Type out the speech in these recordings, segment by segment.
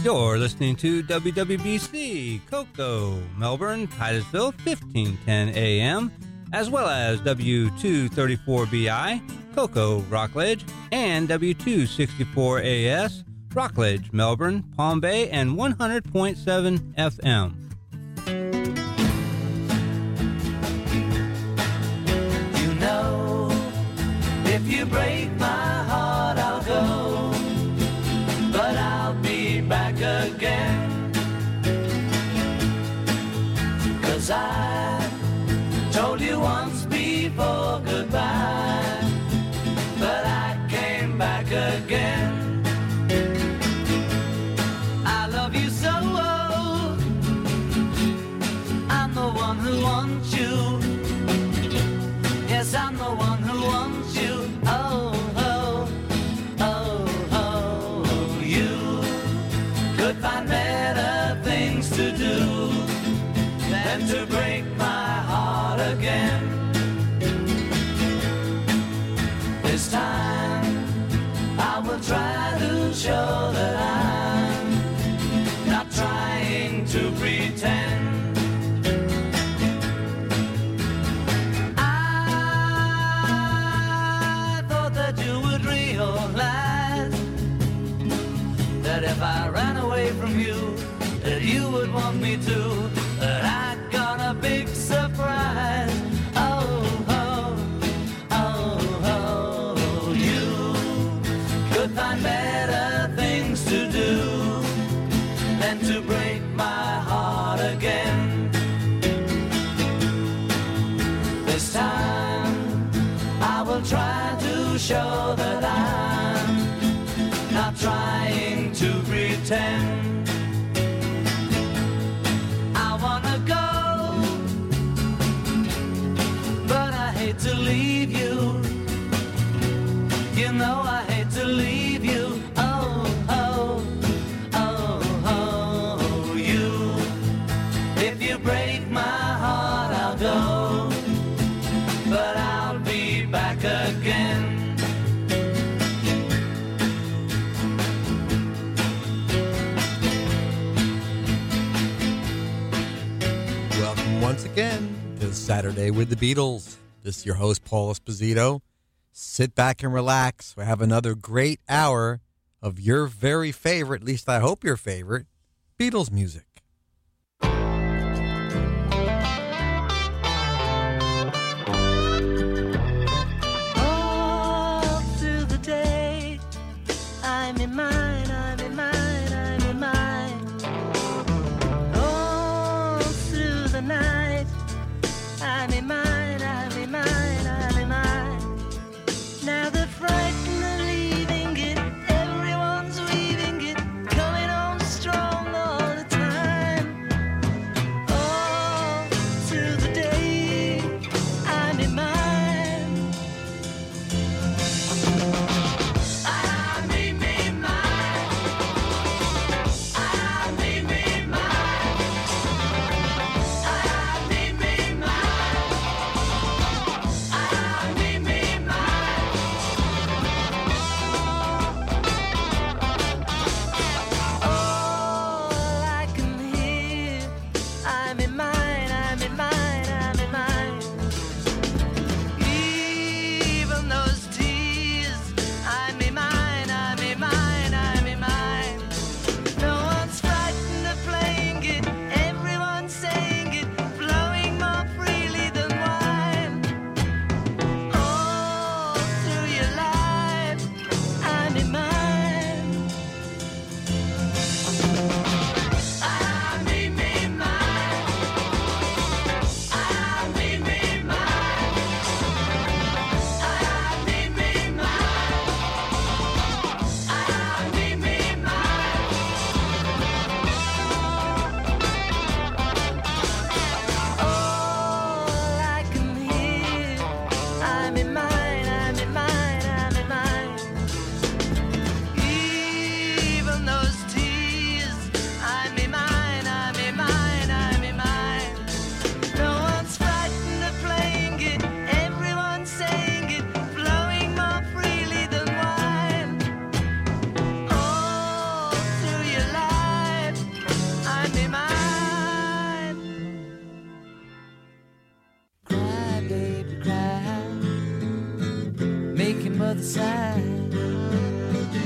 You're listening to WWBC, Cocoa, Melbourne, Titusville, 1510 AM, as well as W234BI, Cocoa, Rockledge, and W264AS, Rockledge, Melbourne, Palm Bay, and 100.7 FM. You know, if you break my heart, I'll go, but I'll be back again. 'Cause I told you once before goodbye, but I came back again. I love you so, I'm the one who wants you. Yes, I'm the one who wants you. Oh, oh, oh, oh, you could find better things to do than to break my heart again. This time I will try to show that I'm not trying to pretend. I thought that you would realize that if I ran away from you, that you would want me to. But I got a big surprise. Oh, oh, oh, oh, you could find better things to do than to break my heart again. This time I will try to show that I'm not trying to pretend. I wanna go, but I hate to leave you. You know I hate to leave you. Oh, oh, oh, oh, you. If you break my heart, I'll go, but I'll be back again. Welcome once again to Saturday with the Beatles. This is your host, Paul Esposito. Sit back and relax. We have another great hour of your very favorite, at least I hope your favorite, Beatles music. All through the day, I'm in mine, I'm in mine, I'm in mine. All through the night, I'm in mine, I'm in mine, I'm in mine. Now the frightened are leaving it, everyone's weaving it, coming on strong all the time. All through the day, I'm in mine. I'm in mine.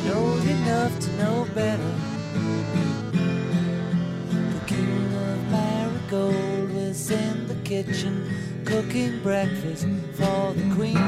She's old enough to know better. The king of Marigold was in the kitchen cooking breakfast for the queen.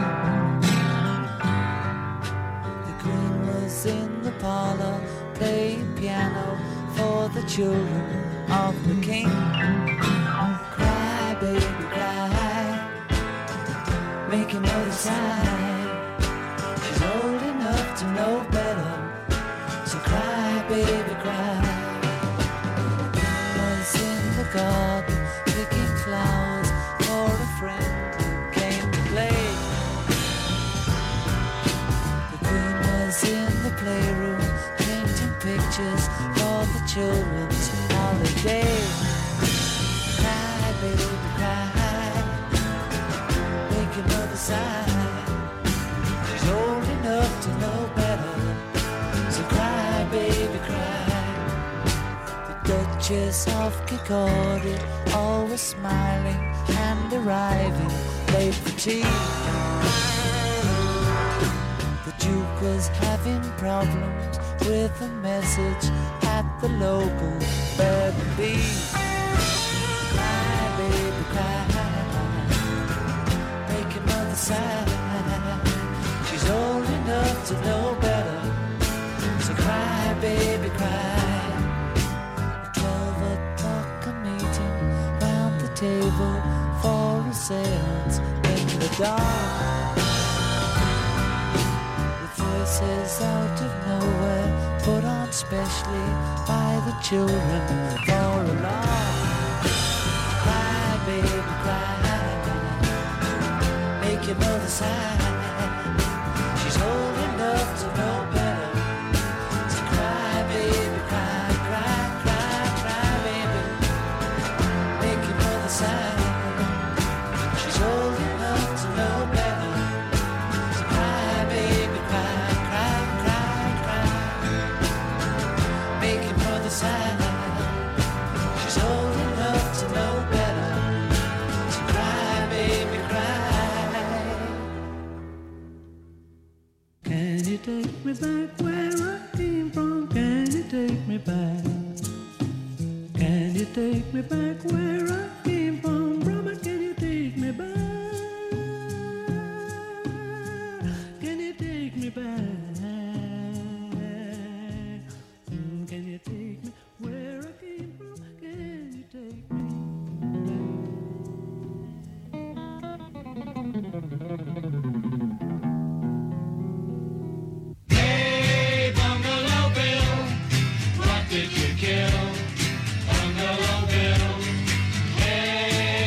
The queen was in the parlor playing piano for the children of the king. Cry, baby, cry, make another sign. She's old enough to know better, so cry, baby, cry. Was in the garden picking flowers for a friend who came to play. The queen was in the playroom painting pictures for the children's holiday. Cry, baby, cry, make another sign. She's old enough to know better, so cry, baby, cry. The Duchess of Kirkcaldy, always smiling and arriving late for tea. The Duke was having problems with a message at the local B&B. Cry, baby, cry, make another sign. She's old enough to know better, so cry, baby, cry. At 12 o'clock a meeting round the table for a seance in the dark. With voices out of nowhere put on specially by the children for a laugh. Cry, baby, cry, make another sign. She's old enough to know better, so cry, baby, cry, cry, cry, cry, baby, make another sign. She's old enough to know better, so cry, baby, cry, cry, cry, cry, make another sign. She's old enough to know better, so cry, baby, cry. Can you take me back where I came from? Can you take me back? Can you take me back where I came from? Brother, can you take me back? Can you take me back? Can you take me where I came from? Can you take me? Hey, Bungalow Bill, what did you kill? Bungalow Bill. Hey,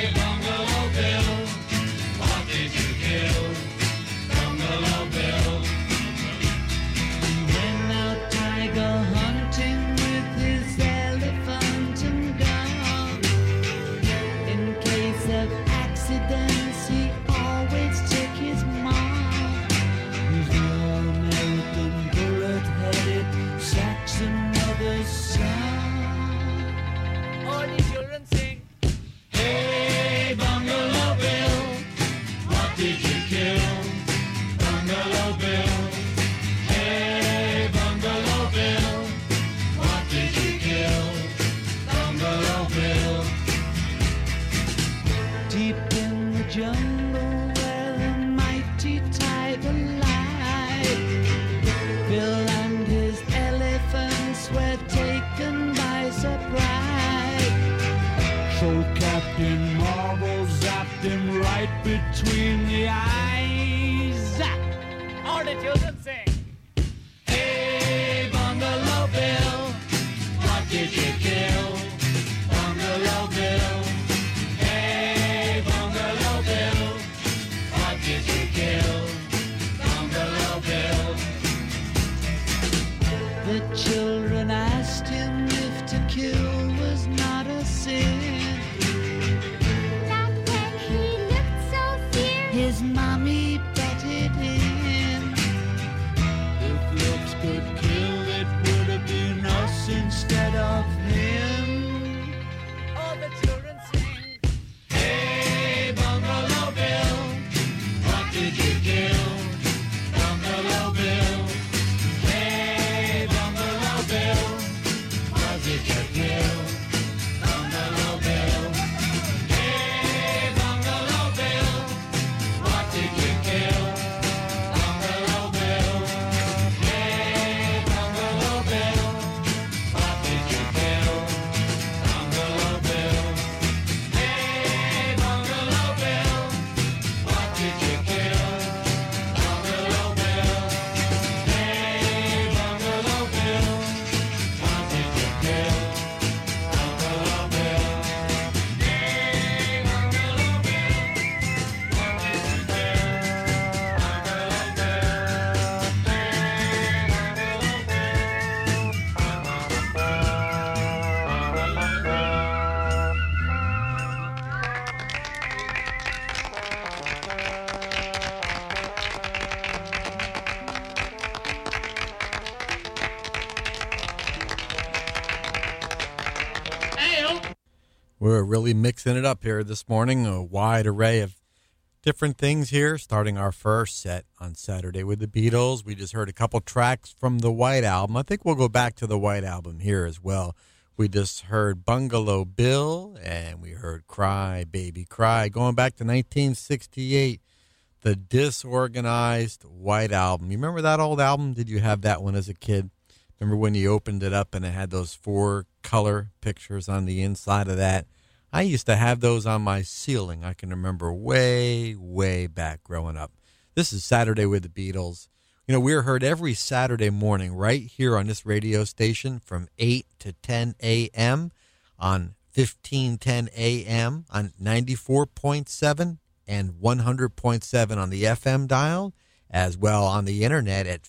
We're really mixing it up here this morning, a wide array of different things here, starting our first set on Saturday with the Beatles. We just heard a couple tracks from the White Album. I think we'll go back to the White Album here as well. We just heard Bungalow Bill, and we heard Cry, Baby Cry, going back to 1968, the Disorganized White Album. You remember that old album? Did you have that one as a kid? Remember when you opened it up and it had those 4 color pictures on the inside of that? I used to have those on my ceiling. I can remember way, way back growing up. This is Saturday with the Beatles. You know, we're heard every Saturday morning right here on this radio station from 8 to 10 a.m. on 1510 a.m. on 94.7 and 100.7 on the FM dial, as well on the internet at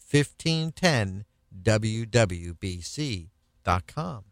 1510wwbc.com.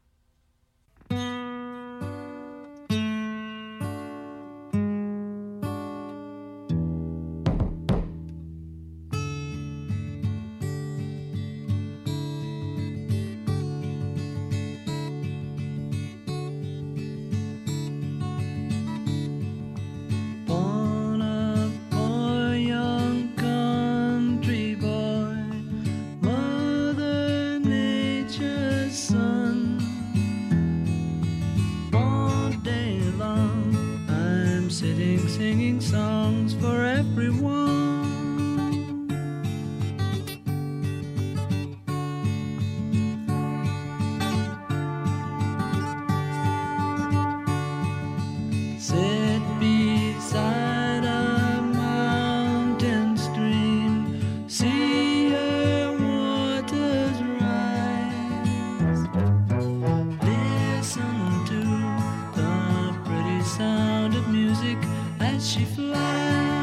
Singing songs for everyone. Sit beside a mountain stream, see her waters rise. Listen to the pretty sound of music as she flies.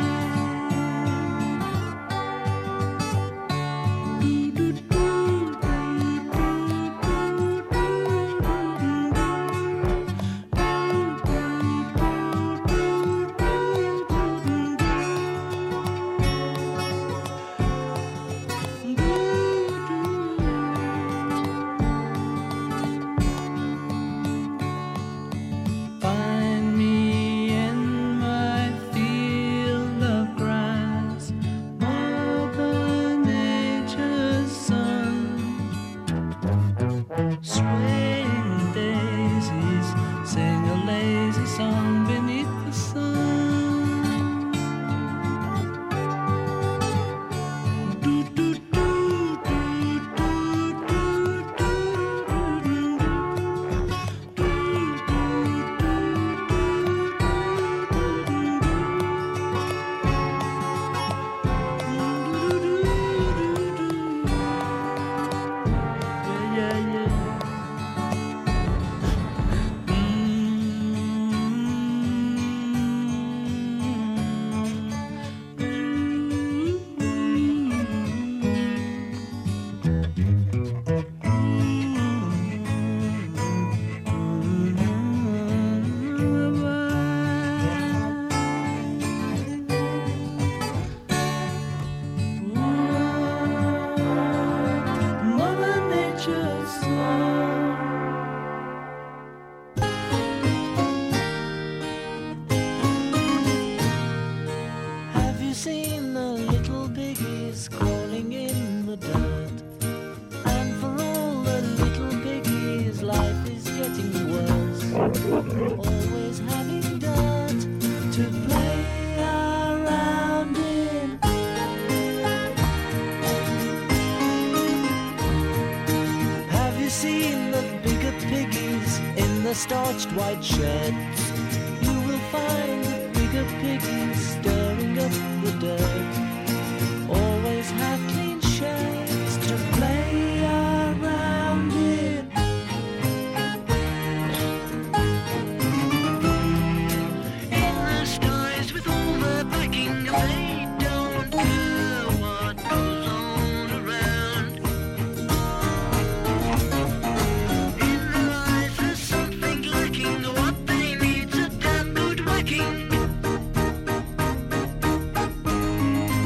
Find me in my field of grass, Mother Nature's son. Swaying daisies sing a lazy song beneath the sun. Do, do, do, do, do, do, do, yeah, yeah. Mother Nature's song. Have you seen the little piggies crawling in the dirt? And for all the little piggies, life is getting worse. Always having dirt to play around in. Have you seen the bigger piggies in the starched white shirts? You will find the bigger piggies stirring up the dirt. Always have clean shirts to play around in. In the skies with all the backing, they don't care what goes on around. In their eyes there's something lacking, what they need's a damn good whacking.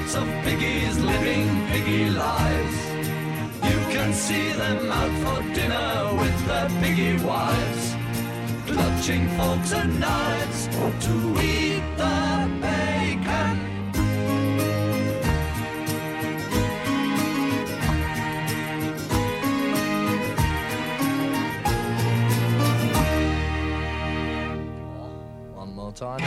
lots of piggies living piggy lives. You can see them out for dinner with their piggy wives, clutching forks and knives to eat the bacon. One more time.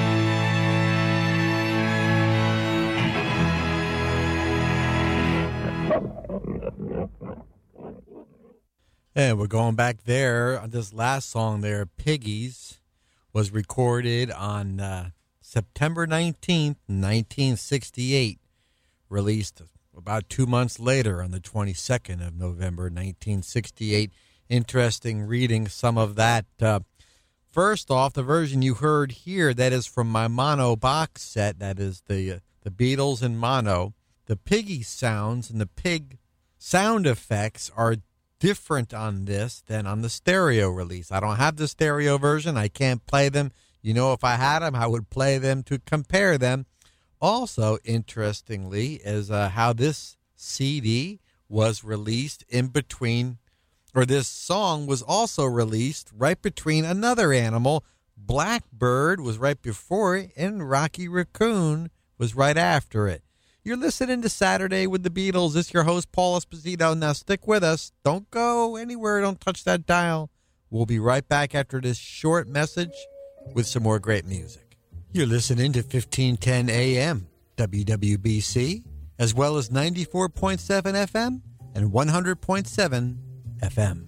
And we're going back there. This last song there, Piggies, was recorded on September 19th, 1968. Released about 2 months later on the 22nd of November, 1968. Interesting reading some of that. First off, the version you heard here, that is from my mono box set. That is the Beatles in mono. The piggy sounds and the pig sound effects are different on this than on the stereo release. I don't have the stereo version. I can't play them. You know, if I had them, I would play them to compare them. Also, interestingly, is how this CD was released in between, or this song was also released right between another animal. Blackbird was right before it, and Rocky Raccoon was right after it. You're listening to Saturday with the Beatles. This is your host, Paul Esposito. Now stick with us. Don't go anywhere. Don't touch that dial. We'll be right back after this short message with some more great music. You're listening to 1510 AM, WWBC, as well as 94.7 FM and 100.7 FM.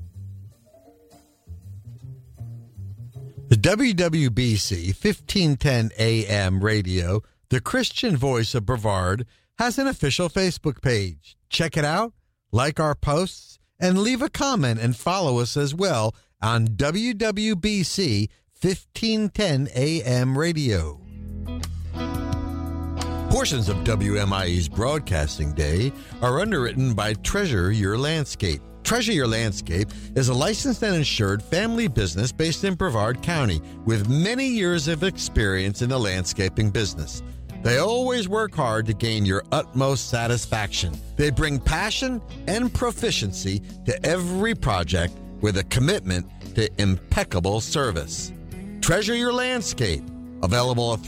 The WWBC 1510 AM radio, the Christian voice of Brevard, has an official Facebook page. Check it out, like our posts, and leave a comment and follow us as well on WWBC 1510 AM radio. Portions of WMIE's broadcasting day are underwritten by Treasure Your Landscape. Treasure Your Landscape is a licensed and insured family business based in Brevard County with many years of experience in the landscaping business. They always work hard to gain your utmost satisfaction. They bring passion and proficiency to every project with a commitment to impeccable service. Treasure Your Landscape, available at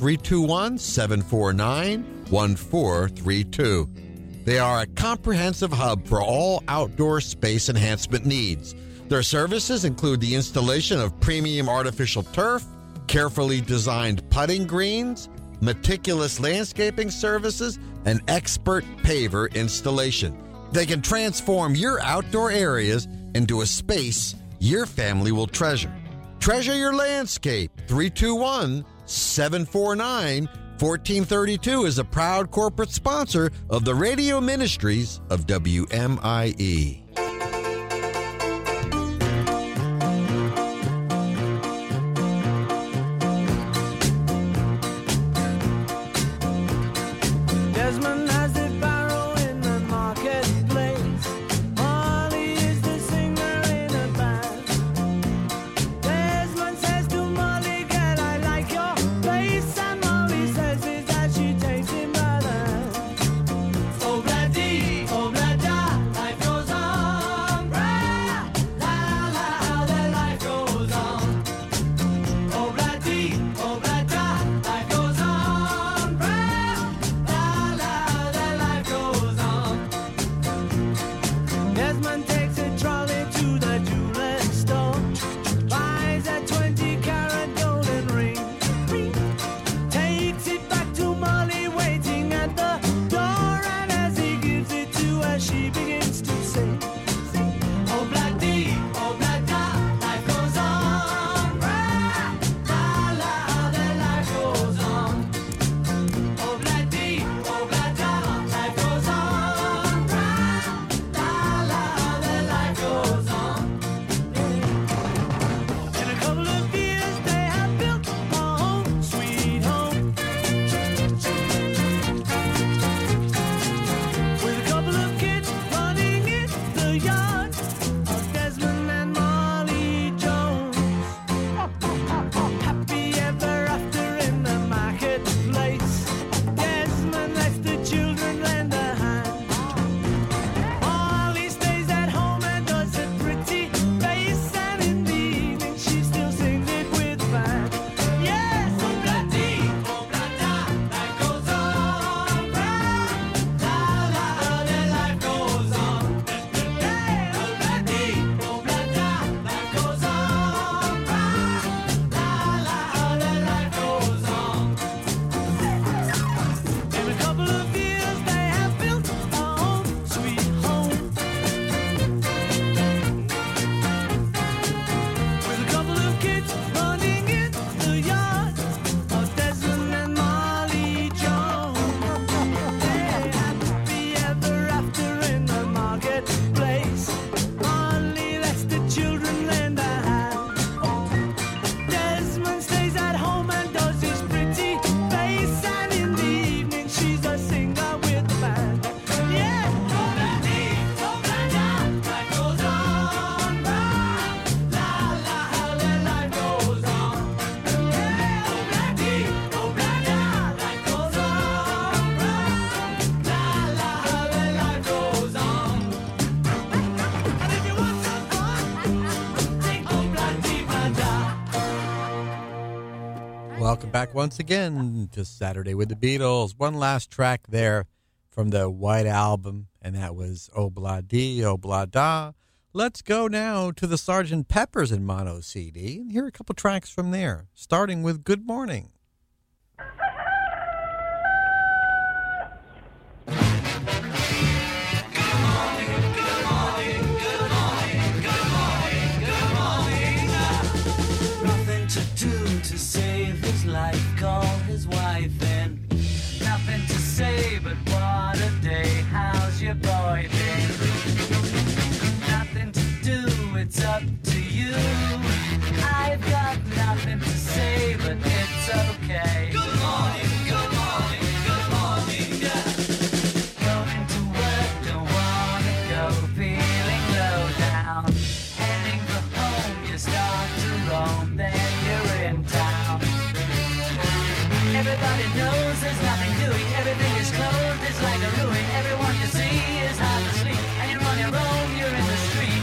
321-749-1432. They are a comprehensive hub for all outdoor space enhancement needs. Their services include the installation of premium artificial turf, carefully designed putting greens, meticulous landscaping services, and expert paver installation. They can transform your outdoor areas into a space your family will treasure. Treasure Your Landscape, 321-749-1432 is a proud corporate sponsor of the radio ministries of WMIE. Desmond has the barrow in the marketplace. Molly is the singer in a band. Desmond says to Molly, girl, I like your face. And Molly says is that she takes him by the hand. Oh, bloody, life goes on. welcome back once again to Saturday with the Beatles. One last track there from the White Album, and that was Obla Di, Obla Da. Let's go now to the Sgt. Pepper's in mono CD and hear a couple tracks from there, starting with Good Morning. To save his life, call his wife in. Nothing to say, but what a day. How's your boy been? Nothing to do, it's up to you. I've got nothing to say, but it's okay. Good morning, good morning, good morning. Going to work, don't wanna go, feeling low down. Heading for home, you start to roam, then you're in town. Everybody knows there's nothing doing. Everything is closed, it's like a ruin. Everyone you see is half asleep, and you're on your own, you're in the street.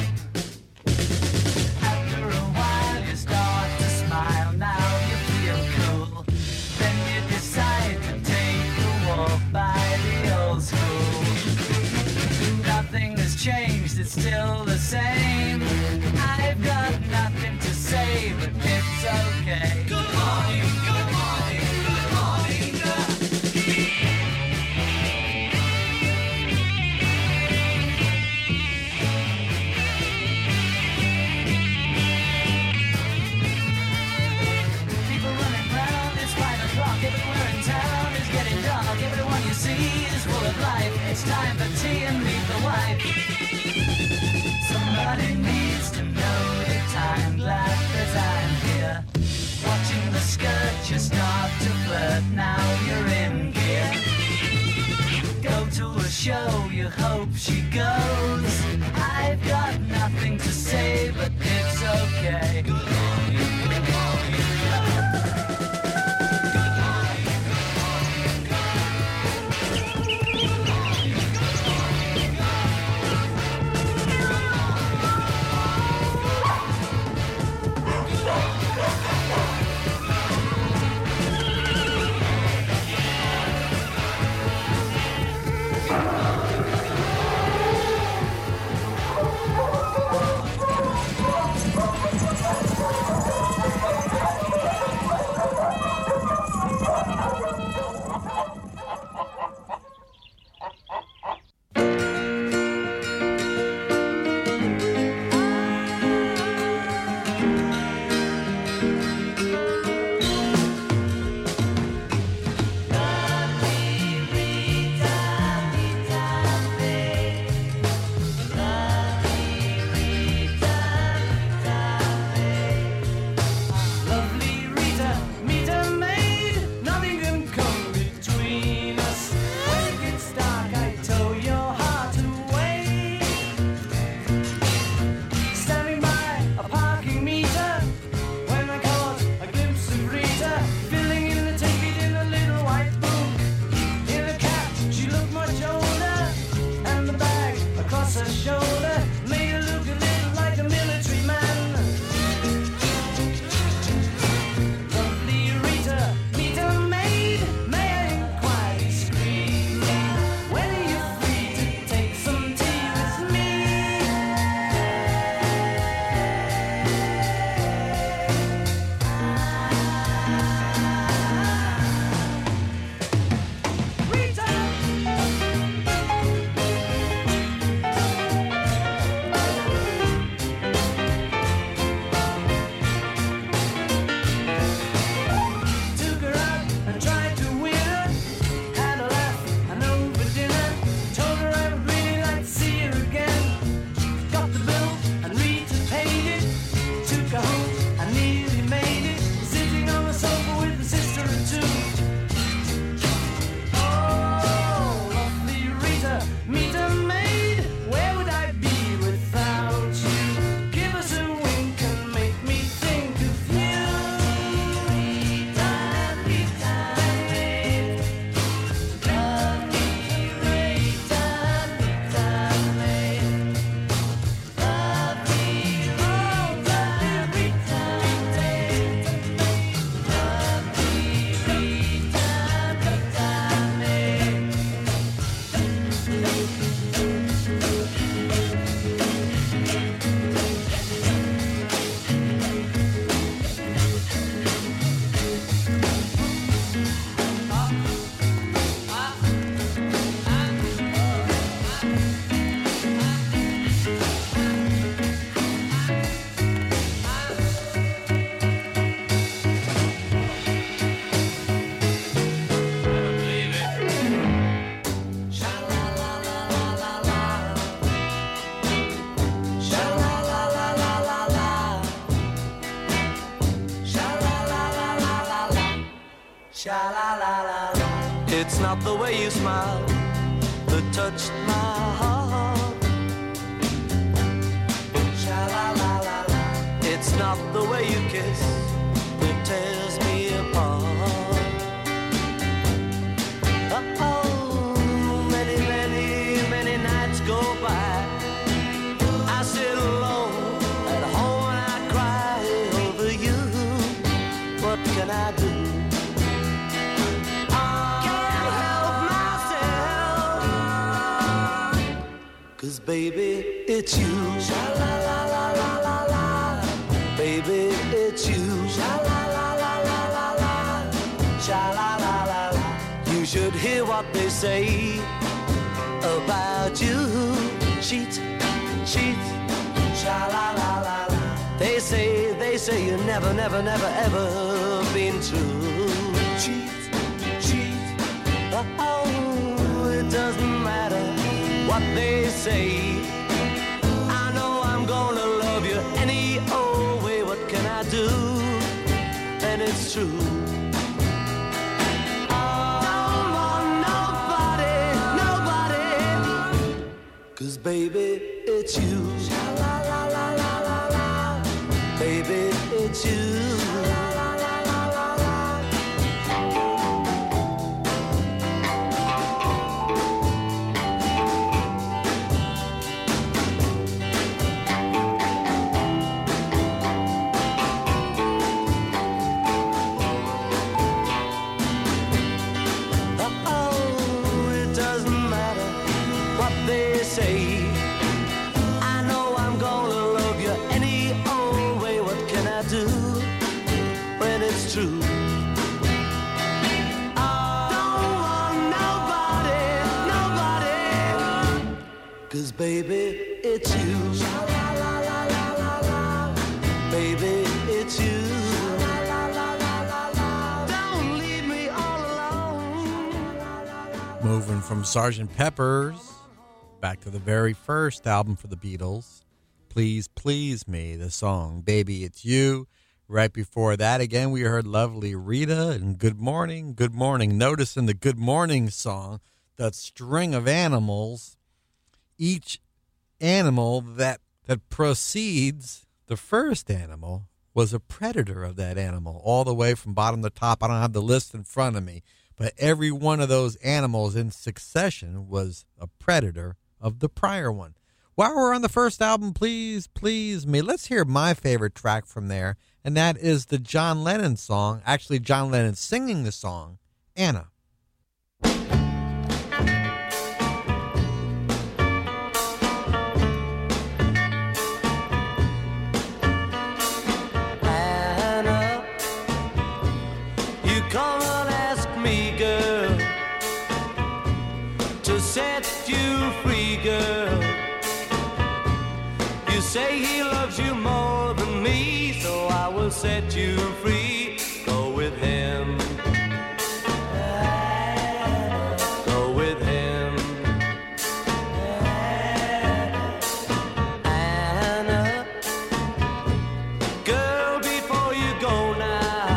After a while you start to smile, now you feel cool. Then you decide to take a walk by the old school. Nothing has changed, it's still the same. I've got nothing to say, but it's okay. Good morning, good morning, good morning. People running round, it's 5 o'clock. Everywhere in town is getting dark. Everyone you see is full of life. It's time for tea and meet the wife. Somebody needs to know the time. Glad that I'm here. Watching the skirt, you start to flirt. Now you're in gear. Go to a show, you hope she goes. I've got nothing to say, but it's okay. Good morning, good morning. It's not the way you smile that touched my heart. Sha-la-la-la-la. It's not the way you kiss that tears me apart. Oh, many, many, many nights go by. I sit alone at home and I cry over you. What can I do? Cause baby, it's you. Sha-la-la-la-la-la-la. Baby, it's you. Sha-la-la-la-la-la-la. Sha-la-la-la-la. You should hear what they say about you. Cheat, cheat. Sha-la-la-la-la. They say you never, never, never, ever been true. Cheat, cheat. Oh, it doesn't matter what they say. I know I'm gonna love you any old way. What can I do? And it's true. Don't want nobody, nobody. Cause baby, it's you. Sha-la-la-la-la-la-la. Baby, it's you. True. I don't want nobody, nobody. Cause baby, it's you. Sha-la-la-la-la-la-la. Baby, it's you. Sha-la-la-la-la-la-la. Don't leave me all alone. Moving from Sgt. Pepper's back to the very first album for the Beatles, Please Please Me, the song Baby, It's You. Right before that, again, we heard Lovely Rita and Good Morning, Good Morning. Notice in the Good Morning song, that string of animals, each animal that precedes the first animal was a predator of that animal, all the way from bottom to top. I don't have the list in front of me, but every one of those animals in succession was a predator of the prior one. While we're on the first album, Please Please Me, let's hear my favorite track from there, and that is the John Lennon song, actually John Lennon singing the song, Anna. Anna, you come and ask me, girl, to set you free, girl. You say he loves you more than me, so I will set you free. Go with him. Go with him. Anna, girl, before you go now,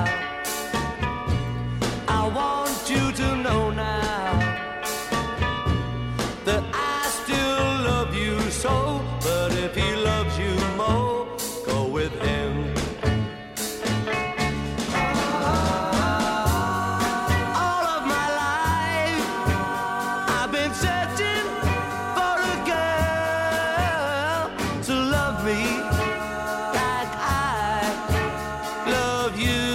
I want you to know now that I still love you so. But if he loves you more, go with him. All of my life I've been searching for a girl to love me like I love you.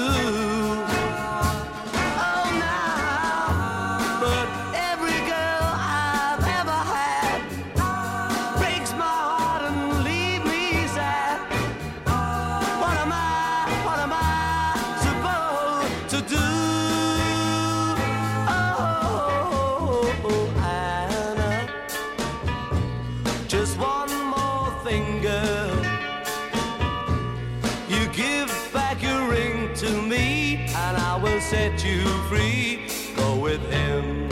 Oh, now, but every girl I've ever had breaks my heart and leave me sad. What am I supposed to do? Oh, Anna, just one more thing, girl. You give back your ring to me, and I will set you free. Go with him.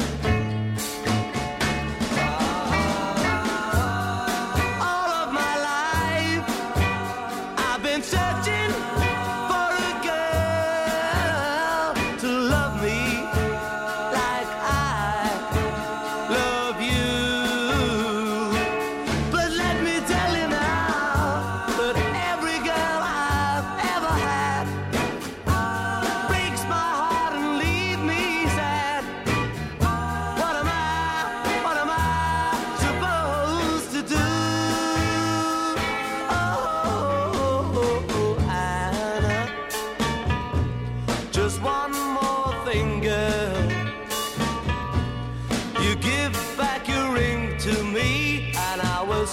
All of my life I've been searching for a girl to love me like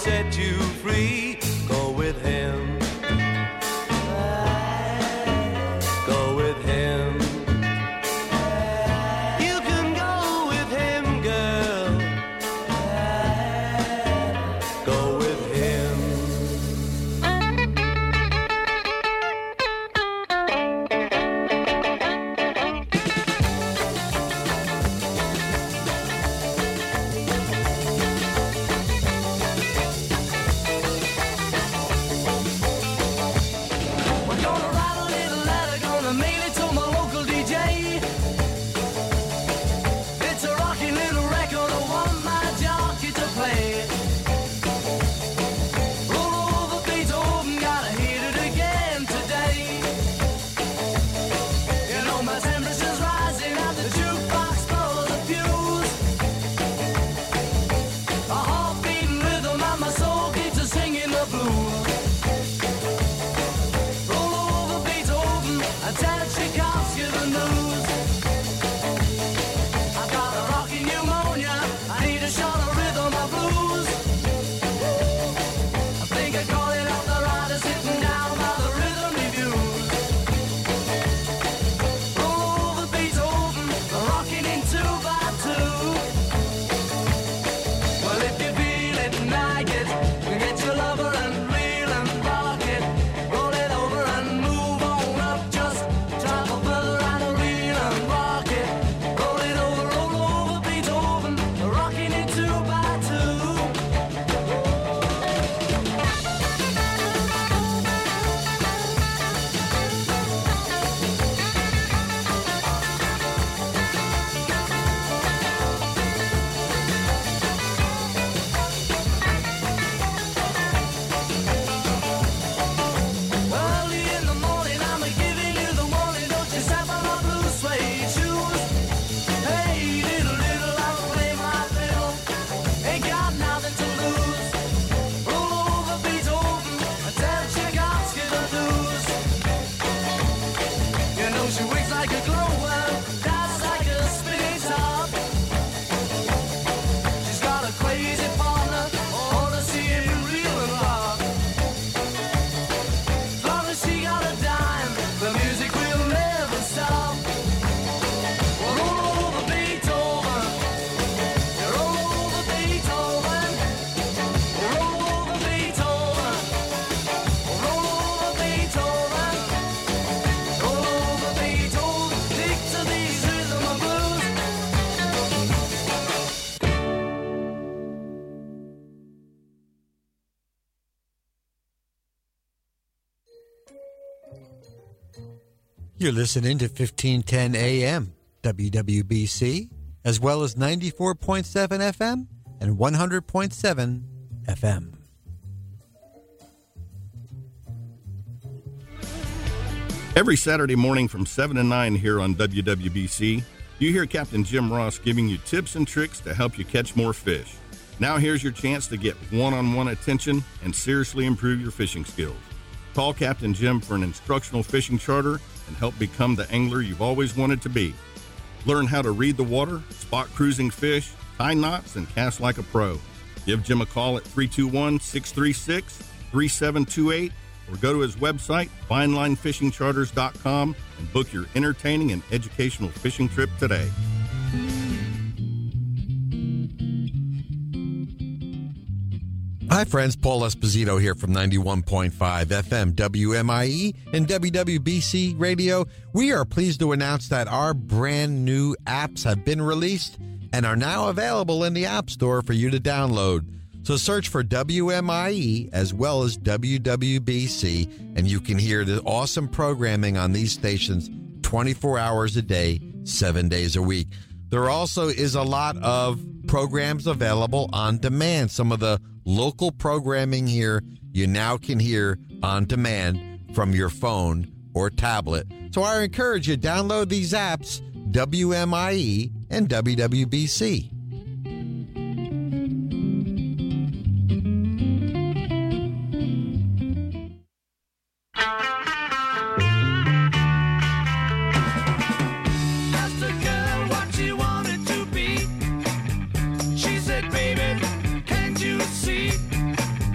set you free. Go with him. Go with him. You can go with him, girl. Go with him. We're gonna write a little letter, gonna mail it to my local DJ. It's a rocking little record, I want my jockey to play. Roll over Beethoven, gotta hear it again today. You know my temperature's rising at the jukebox full of fuse. A heart-beating rhythm and my soul keeps a singing the blues. Roll over Beethoven and tell Tchaikovsky the news. I've got a rocking pneumonia, I need a shot of rhythm and blues. I think I call it off the rider sitting down by the rhythm reviews. Roll over Beethoven, rocking in 2x2. Well, if you feel it and like it, get your lover and reel and rock it. Roll it over and move on up, just travel further and reel and rock it. Roll it over, roll over Beethoven, rocking in 2x2. Early in the morning, I'm giving you the warning. Don't you step on my blue suede shoes. Hey, little, I'll play my fiddle. Ain't got nothing to lose. Roll over Beethoven and tell Tchaikovsky the blues. You know she wakes like a glower, dies like a spinning top. She's got a crazy partner, ought to see him reel and rock. As long as she got a dime, the music will never stop. Roll over Beethoven, roll over Beethoven, roll over Beethoven, roll over Beethoven, roll over Beethoven. Stick to these rhythm and blues. You're listening to 1510 AM, WWBC, as well as 94.7 FM and 100.7 FM. Every Saturday morning from 7 to 9 here on WWBC, you hear Captain Jim Ross giving you tips and tricks to help you catch more fish. Now here's your chance to get one-on-one attention and seriously improve your fishing skills. Call Captain Jim for an instructional fishing charter and help become the angler you've always wanted to be. Learn how to read the water, spot cruising fish, tie knots, and cast like a pro. Give Jim a call at 321-636-3728 or go to his website, finelinefishingcharters.com, and book your entertaining and educational fishing trip today. Hi, friends. Paul Esposito here from 91.5 FM WMIE and WWBC Radio. We are pleased to announce that our brand new apps have been released and are now available in the App Store for you to download. So search for WMIE as well as WWBC, and you can hear the awesome programming on these stations 24 hours a day, 7 days a week. There also is a lot of programs available on demand. Some of the local programming here you now can hear on demand from your phone or tablet. So I encourage you, download these apps, WMIE and WWBC. Asked a girl what she wanted to be. She said, baby, can't you see?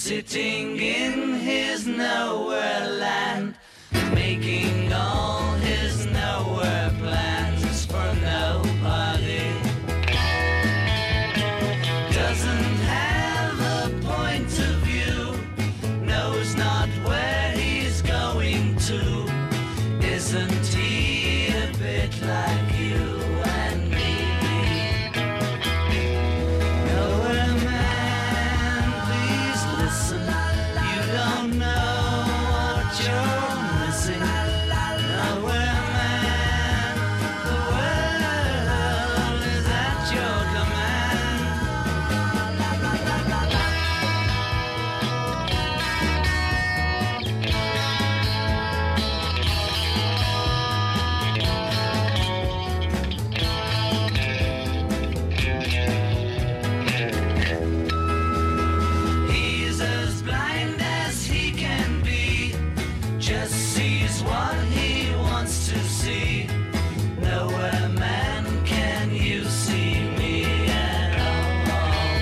sitting in his nowhere land, making all his nowhere plans for nobody. Doesn't have a point of view, knows not where he's going to. Isn't he a bit like you and me? Nowhere man, please listen. You don't know what you're missing. Nowhere man, the world is at your command. He's as blind as he can be, just sees what he wants to see. Nowhere man, can you see me at all?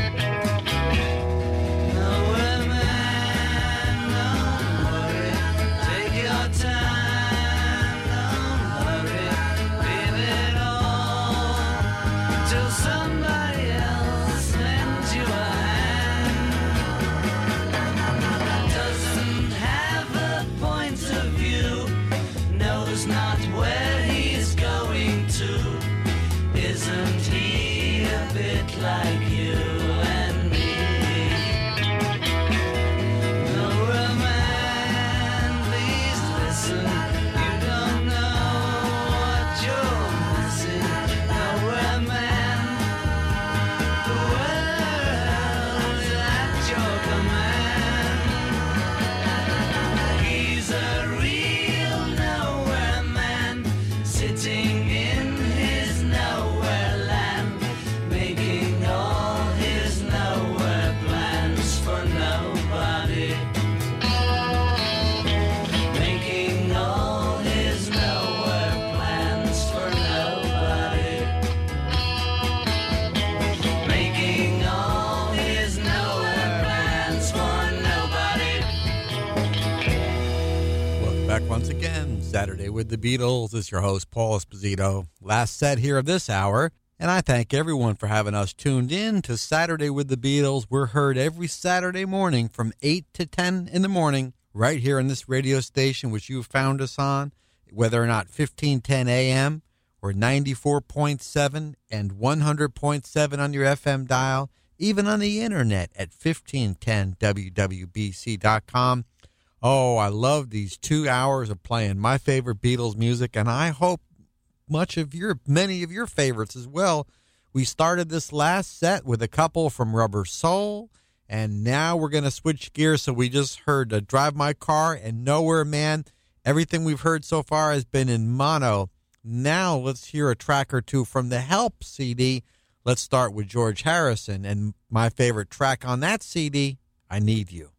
Nowhere man, don't worry, take your time, don't hurry, leave it all till somebody else lends you a hand. Doesn't have a point of view, knows not where he's going to. Isn't he a bit like you and me? Nowhere man, please listen. You don't know what you're missing. Nowhere man, the world is at your command. He's a real nowhere man, sitting in his nowhere land, making all his nowhere plans for nobody. Making all his nowhere plans for nobody. Making all his nowhere plans for nobody. Welcome back once again. Saturday with the Beatles. This is your host, Paul Esposito. Last set here of this hour. And I thank everyone for having us tuned in to Saturday with the Beatles. We're heard every Saturday morning from 8 to 10 in the morning, right here on this radio station, which you found us on, whether or not 1510 AM or 94.7 and 100.7 on your FM dial, even on the internet at 1510wwbc.com. Oh, I love these 2 hours of playing my favorite Beatles music, and I hope many of your favorites as well. We started this last set with a couple from Rubber Soul, and now we're going to switch gears. So we just heard Drive My Car and Nowhere Man. Everything we've heard so far has been in mono. Now let's hear a track or two from the Help CD. Let's start with George Harrison, and my favorite track on that CD, I Need You.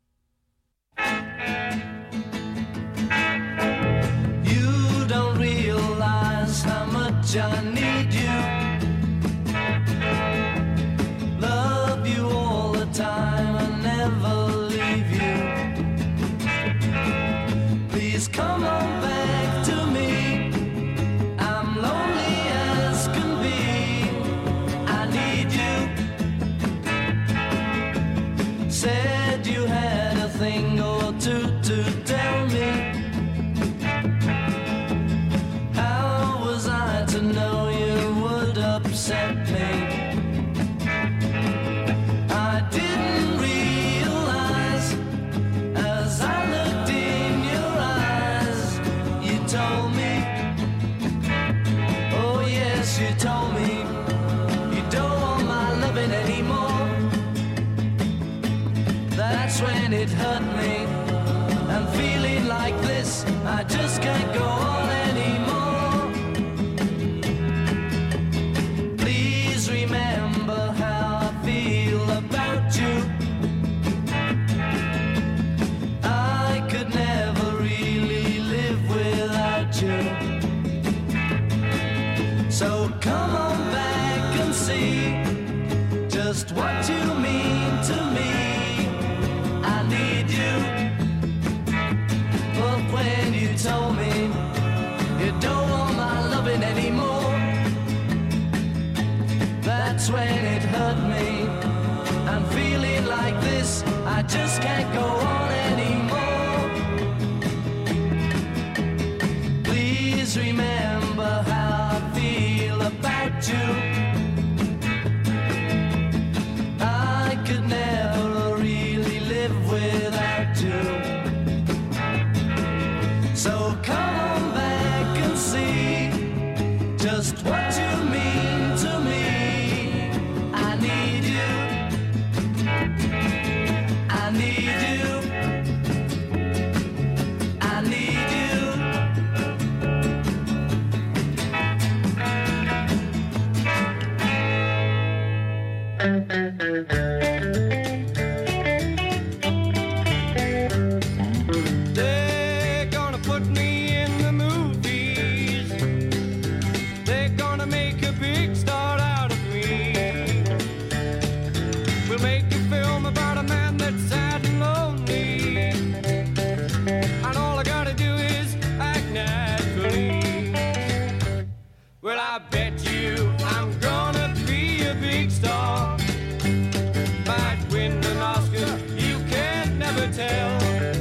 You don't realize how much I need you. Love you all the time and never leave you. Please come on back to me. I'm lonely as can be. I need you. Said you had a thing or two to tell me. How was I to know you would upset me? I didn't realize as I looked in your eyes. You told me, oh yes, you told me, you don't want my loving anymore. That's when it hurt me. I'm feeling like this, I just can't go on anymore. Please remember how I feel about you. I could never really live without you. So come on back and see just what you mean to me. I need I just can't go on anymore. Please remember how I feel about you. I could never really live without you. So come on back and see just what you mean to me. I need you. I need you. I need you. They're gonna put me in the movies. They're gonna make a big star out of me. We'll make a film about a man that's sad and lonely. And all I gotta do is act naturally. Well, I bet you I'm gonna be a big star. Might win an Oscar, you can't never tell.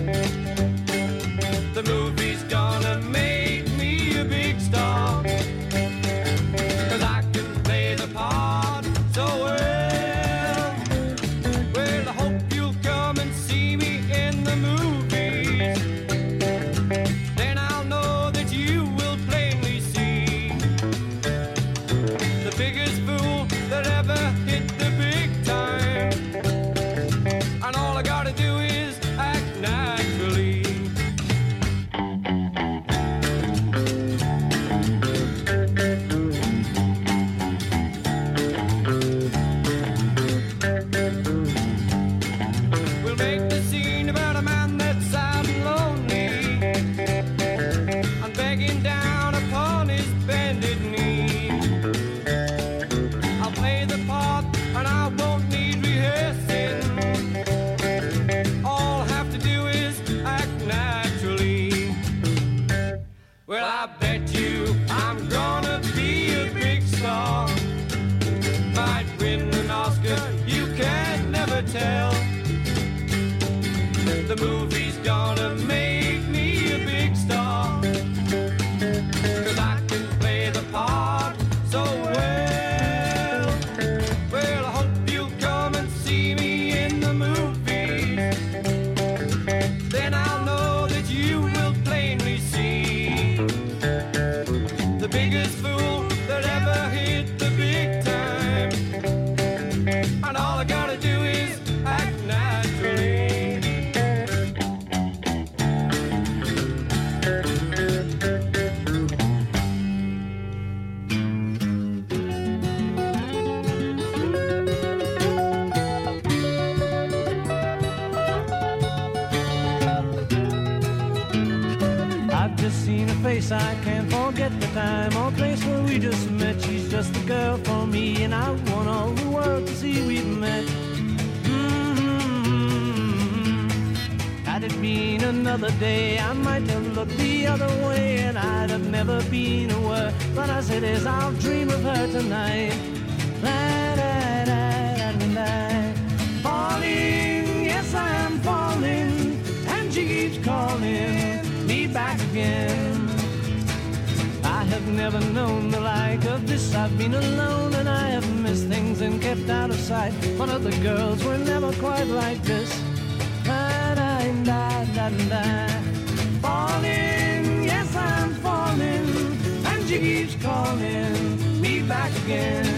The movie's gonna make me a big star. 'Cause I can play the part so well. Well, I hope you'll come and see me in the movies. Then I'll know that you will plainly see the biggest fool that ever hit the big time. And all I gotta do is act naturally. We'll make the scene about a man that's sad and lonely and begging down upon his bended knee. I'll play the part and I won't need rehearsing. All I have to do is act naturally. Well, I bet you I'm gonna be a big star. Might win an Oscar, you can never tell. The movie's gonna make me a big star. 'Cause I can play the part so well. Well, I hope you'll come and see me in the movies. Then I'll know that you will plainly see the biggest fool that ever hit the big time. And all I gotta do is act naturally. I've just seen her face, I can't forget the time or place where we just met. She's just the girl for me, and I want all the world to see we've met. Had it been another day, I might have looked the other way, and I'd have never been aware. But as it is, I'll dream of her tonight. Falling, yes, I am falling, and she keeps calling me back again. I have never known the like of this. I've been alone and I have missed things and kept out of sight. But other girls were never quite like this. Falling, yes, I'm falling, and she keeps calling me back again.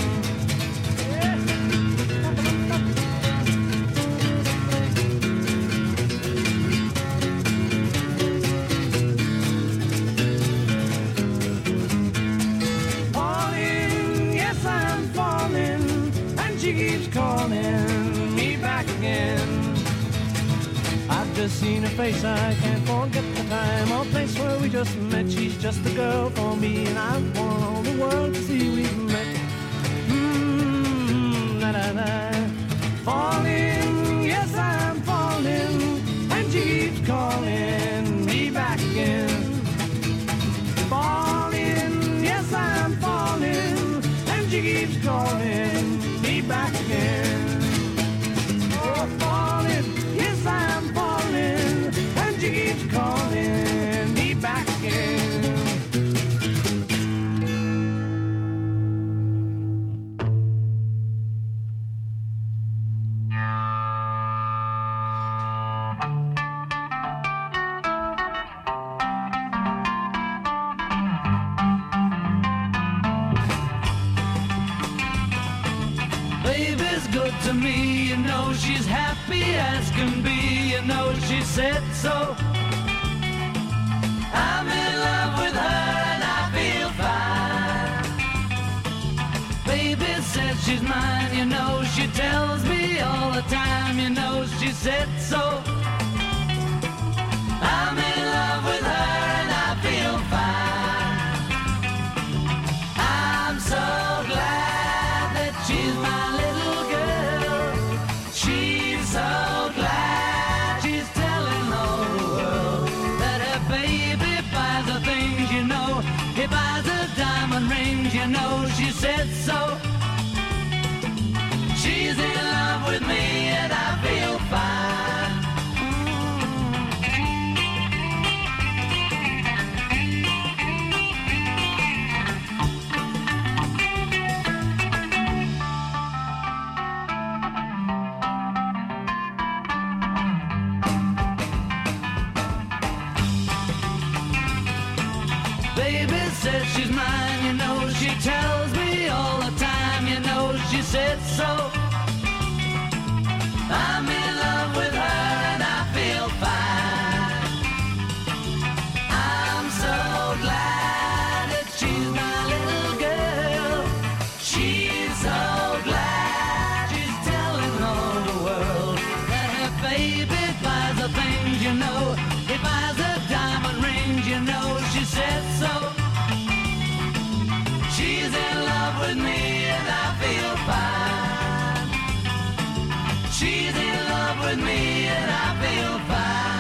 She keeps calling me back again. I've just seen her face, I can't forget the time or place where we just met. She's just the girl for me, and I want all the world to see we've met. Falling, yes, I'm falling, and she keeps calling me back again. Falling, yes, I'm falling, and she keeps calling me back again. Oh, falling. to me, you know she's happy as can be, you know she said so. I'm in love with her and I feel fine. Baby says she's mine, you know she tells me all the time, you know she said so. I'm in love with her and I feel fine. I'm so glad that she's my little girl. She's so glad she's telling all the world that her baby buys her things, you know. He buys her diamond rings, you know she said so. She's in love with me and I feel fine. Baby says she's mine, you know she tells me all the time, you know she said so. I'm in love with her and I feel fine. I'm so glad that she's my little girl. She's so glad she's telling all the world that her baby buys her things, you know. He buys her diamond rings, you know she said so. She's in love with me and I feel fine. She's in love with me and I feel fine.